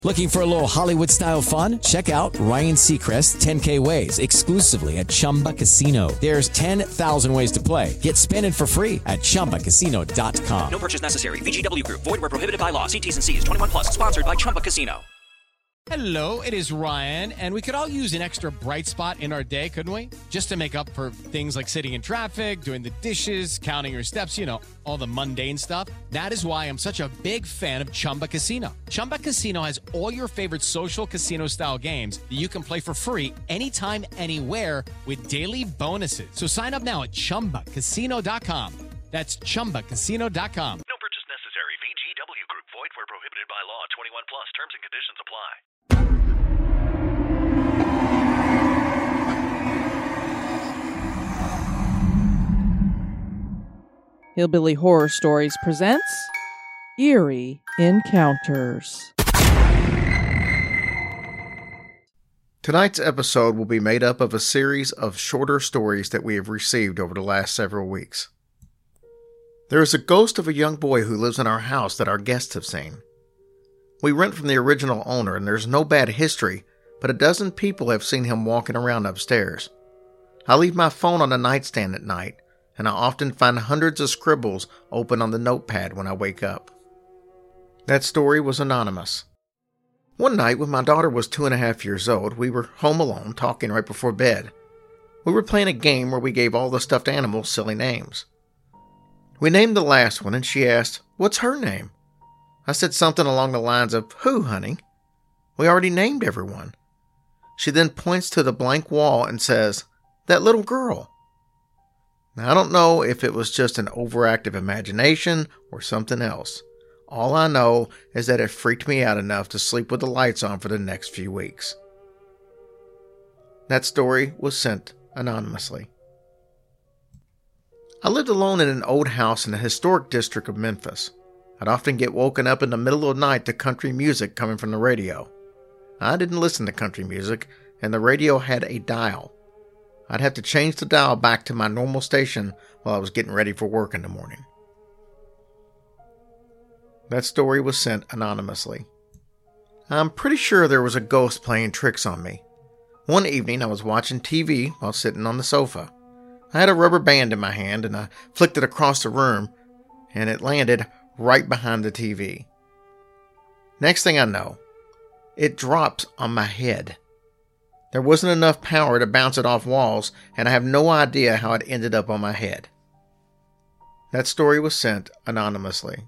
Looking for a little Hollywood-style fun? Check out Ryan Seacrest's 10K Ways exclusively at Chumba Casino. There's 10,000 ways to play. Get spinning for free at ChumbaCasino.com. No purchase necessary. VGW Group. Void where prohibited by law. See T's and C's. 21 plus. Sponsored by Chumba Casino. Hello, it is Ryan, and we could all use an extra bright spot in our day, couldn't we? Just to make up for things like sitting in traffic, doing the dishes, counting your steps, all the mundane stuff. That is why I'm such a big fan of Chumba Casino. Chumba Casino has all your favorite social casino-style games that you can play for free anytime, anywhere with daily bonuses. So sign up now at ChumbaCasino.com. That's ChumbaCasino.com. No purchase necessary. VGW Group. Void where prohibited by law. 21 plus. Terms and conditions apply. Hillbilly Horror Stories presents Eerie Encounters. Tonight's episode will be made up of a series of shorter stories that we have received over the last several weeks. There is a ghost of a young boy who lives in our house that our guests have seen. We rent from the original owner and there's no bad history, but a dozen people have seen him walking around upstairs. I leave my phone on the nightstand at night, and I often find hundreds of scribbles open on the notepad when I wake up. That story was anonymous. One night when my daughter was 2.5 years old, we were home alone talking right before bed. We were playing a game where we gave all the stuffed animals silly names. We named the last one and she asked, "What's her name?" I said something along the lines of, "Who, honey? We already named everyone." She then points to the blank wall and says, "That little girl." Now, I don't know if it was just an overactive imagination or something else. All I know is that it freaked me out enough to sleep with the lights on for the next few weeks. That story was sent anonymously. I lived alone in an old house in the historic district of Memphis. I'd often get woken up in the middle of the night to country music coming from the radio. I didn't listen to country music, and the radio had a dial. I'd have to change the dial back to my normal station while I was getting ready for work in the morning. That story was sent anonymously. I'm pretty sure there was a ghost playing tricks on me. One evening I was watching TV while sitting on the sofa. I had a rubber band in my hand and I flicked it across the room, and it landed right behind the TV. Next thing I know, it drops on my head. There wasn't enough power to bounce it off walls, and I have no idea how it ended up on my head. That story was sent anonymously.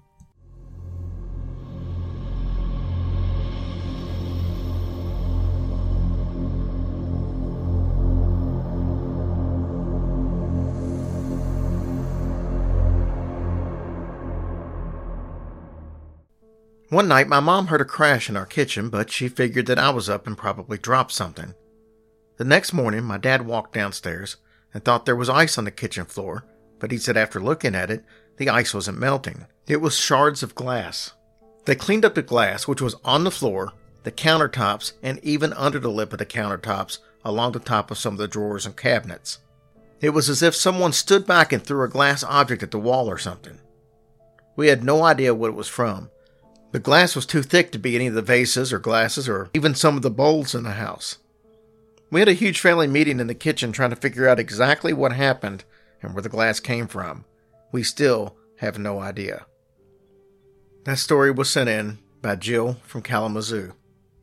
One night, my mom heard a crash in our kitchen, but she figured that I was up and probably dropped something. The next morning, my dad walked downstairs and thought there was ice on the kitchen floor, but he said after looking at it, the ice wasn't melting. It was shards of glass. They cleaned up the glass, which was on the floor, the countertops, and even under the lip of the countertops, along the top of some of the drawers and cabinets. It was as if someone stood back and threw a glass object at the wall or something. We had no idea what it was from. The glass was too thick to be any of the vases or glasses or even some of the bowls in the house. We had a huge family meeting in the kitchen trying to figure out exactly what happened and where the glass came from. We still have no idea. That story was sent in by Jill from Kalamazoo.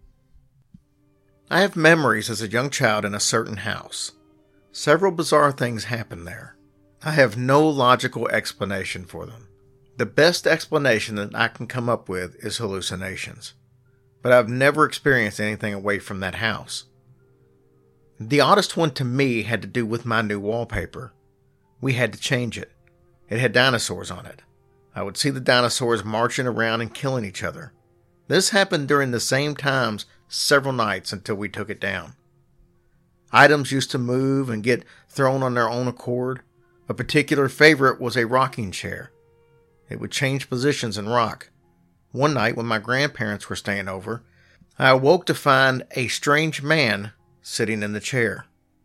I have memories as a young child in a certain house. Several bizarre things happened there. I have no logical explanation for them. The best explanation that I can come up with is hallucinations, but I've never experienced anything away from that house. The oddest one to me had to do with my new wallpaper. We had to change it. It had dinosaurs on it. I would see the dinosaurs marching around and killing each other. This happened during the same times several nights until we took it down. Items used to move and get thrown on their own accord. A particular favorite was a rocking chair. It would change positions and rock. One night when my grandparents were staying over, I awoke to find a strange man sitting in the chair.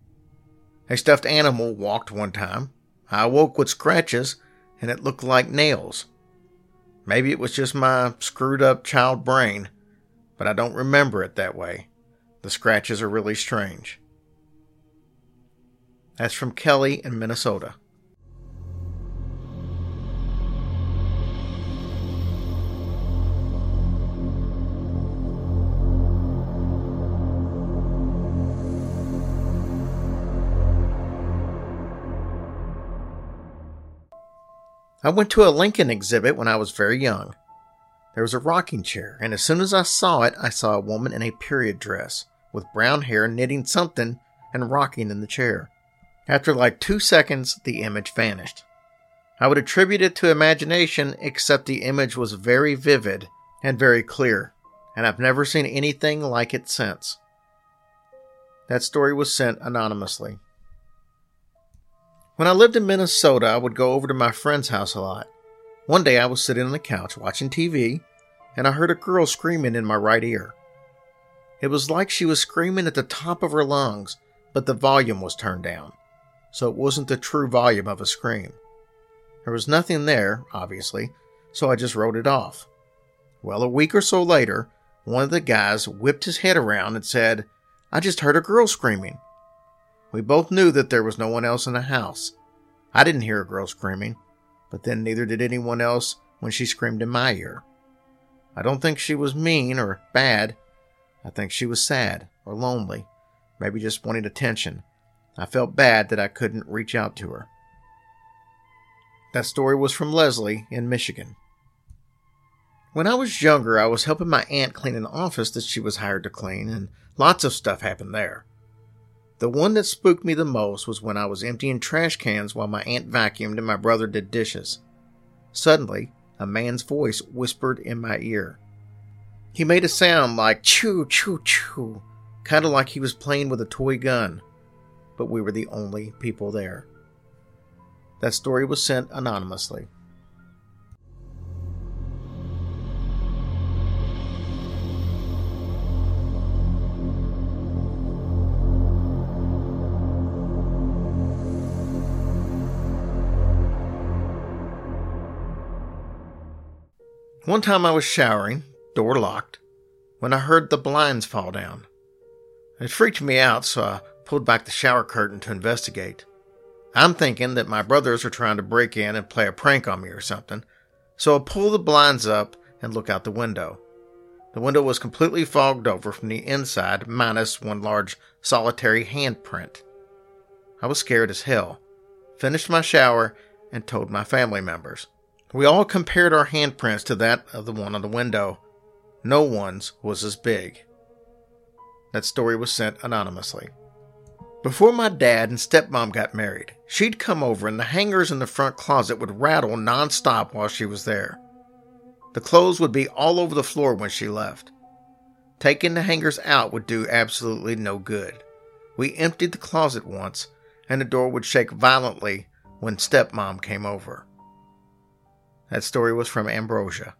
A stuffed animal walked one time. I awoke with scratches, and it looked like nails. Maybe it was just my screwed up child brain, but I don't remember it that way. The scratches are really strange. That's from Kelly in Minnesota. I went to a Lincoln exhibit when I was very young. There was a rocking chair, and as soon as I saw it, I saw a woman in a period dress, with brown hair knitting something and rocking in the chair. After like 2 seconds, the image vanished. I would attribute it to imagination, except the image was very vivid and very clear, and I've never seen anything like it since. That story was sent anonymously. When I lived in Minnesota, I would go over to my friend's house a lot. One day I was sitting on the couch watching TV, and I heard a girl screaming in my right ear. It was like she was screaming at the top of her lungs, but the volume was turned down, so it wasn't the true volume of a scream. There was nothing there, obviously, so I just wrote it off. Well, a week or so later, one of the guys whipped his head around and said, "I just heard a girl screaming." We both knew that there was no one else in the house. I didn't hear a girl screaming, but then neither did anyone else when she screamed in my ear. I don't think she was mean or bad. I think she was sad or lonely, maybe just wanting attention. I felt bad that I couldn't reach out to her. That story was from Leslie in Michigan. When I was younger, I was helping my aunt clean an office that she was hired to clean, and lots of stuff happened there. The one that spooked me the most was when I was emptying trash cans while my aunt vacuumed and my brother did dishes. Suddenly, a man's voice whispered in my ear. He made a sound like choo choo choo, kind of like he was playing with a toy gun, but we were the only people there. That story was sent anonymously. One time I was showering, door locked, when I heard the blinds fall down. It freaked me out, so I pulled back the shower curtain to investigate. I'm thinking that my brothers are trying to break in and play a prank on me or something, so I pull the blinds up and look out the window. The window was completely fogged over from the inside, minus one large solitary handprint. I was scared as hell, finished my shower, and told my family members. We all compared our handprints to that of the one on the window. No one's was as big. That story was sent anonymously. Before my dad and stepmom got married, she'd come over and the hangers in the front closet would rattle non-stop while she was there. The clothes would be all over the floor when she left. Taking the hangers out would do absolutely no good. We emptied the closet once, and the door would shake violently when stepmom came over. That story was from Ambrosia.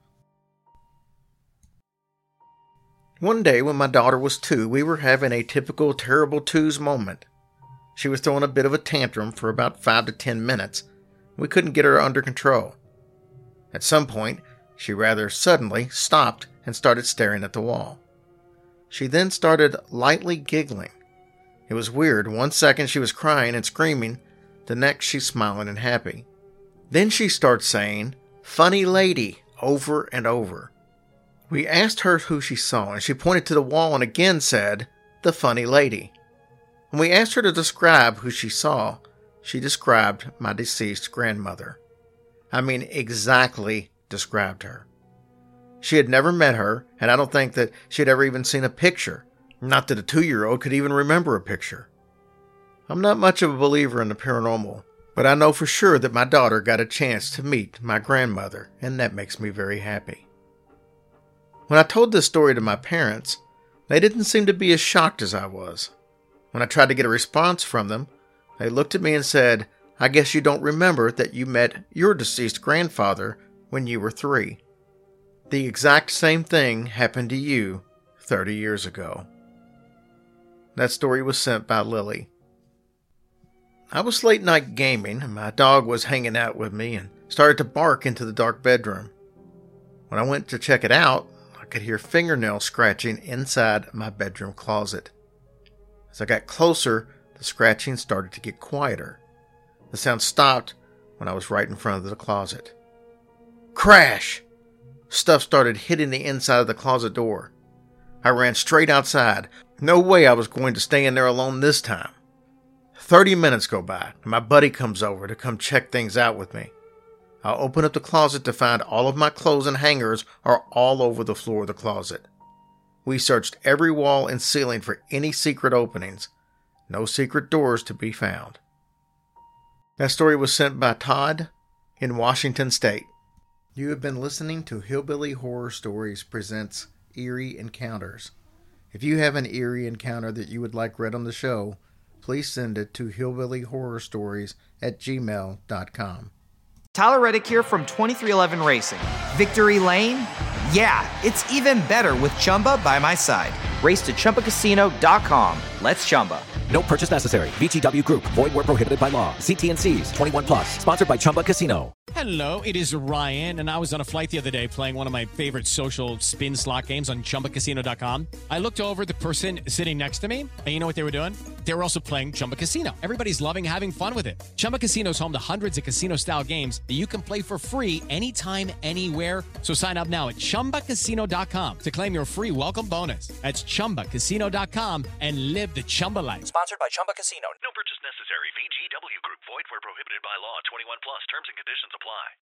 One day when my daughter was 2, we were having a typical terrible twos moment. She was throwing a bit of a tantrum for about 5 to 10 minutes. We couldn't get her under control. At some point, she rather suddenly stopped and started staring at the wall. She then started lightly giggling. It was weird. 1 second she was crying and screaming. The next she's smiling and happy. Then she starts saying, "Funny lady," over and over. We asked her who she saw, and she pointed to the wall and again said, "The funny lady." When we asked her to describe who she saw, she described my deceased grandmother. I mean, exactly described her. She had never met her, and I don't think that she had ever even seen a picture. Not that a 2-year-old could even remember a picture. I'm not much of a believer in the paranormal, but I know for sure that my daughter got a chance to meet my grandmother, and that makes me very happy. When I told this story to my parents, they didn't seem to be as shocked as I was. When I tried to get a response from them, they looked at me and said, "I guess you don't remember that you met your deceased grandfather when you were 3. The exact same thing happened to you 30 years ago." That story was sent by Lily. I was late night gaming, and my dog was hanging out with me and started to bark into the dark bedroom. When I went to check it out, I could hear fingernails scratching inside my bedroom closet. As I got closer, the scratching started to get quieter. The sound stopped when I was right in front of the closet. Crash! Stuff started hitting the inside of the closet door. I ran straight outside. No way I was going to stay in there alone this time. 30 minutes go by, and my buddy comes over to come check things out with me. I open up the closet to find all of my clothes and hangers are all over the floor of the closet. We searched every wall and ceiling for any secret openings. No secret doors to be found. That story was sent by Todd in Washington State. You have been listening to Hillbilly Horror Stories presents Eerie Encounters. If you have an eerie encounter that you would like read on the show, please send it to hillbillyhorrorstories@gmail.com. Tyler Reddick here from 2311 Racing. Victory Lane? Yeah, it's even better with Chumba by my side. Race to ChumbaCasino.com. Let's Chumba. No purchase necessary. VGW Group. Void where prohibited by law. See T&Cs. 21 plus. Sponsored by Chumba Casino. Hello, it is Ryan, and I was on a flight the other day playing one of my favorite social spin slot games on ChumbaCasino.com. I looked over at the person sitting next to me, and you know what they were doing? They were also playing Chumba Casino. Everybody's loving having fun with it. Chumba Casino is home to hundreds of casino-style games that you can play for free anytime, anywhere. So sign up now at ChumbaCasino.com to claim your free welcome bonus. That's ChumbaCasino.com and live the Chumba life. Sponsored by Chumba Casino. No purchase necessary. VGW Group. Void where prohibited by law. 21 plus. Terms and conditions apply.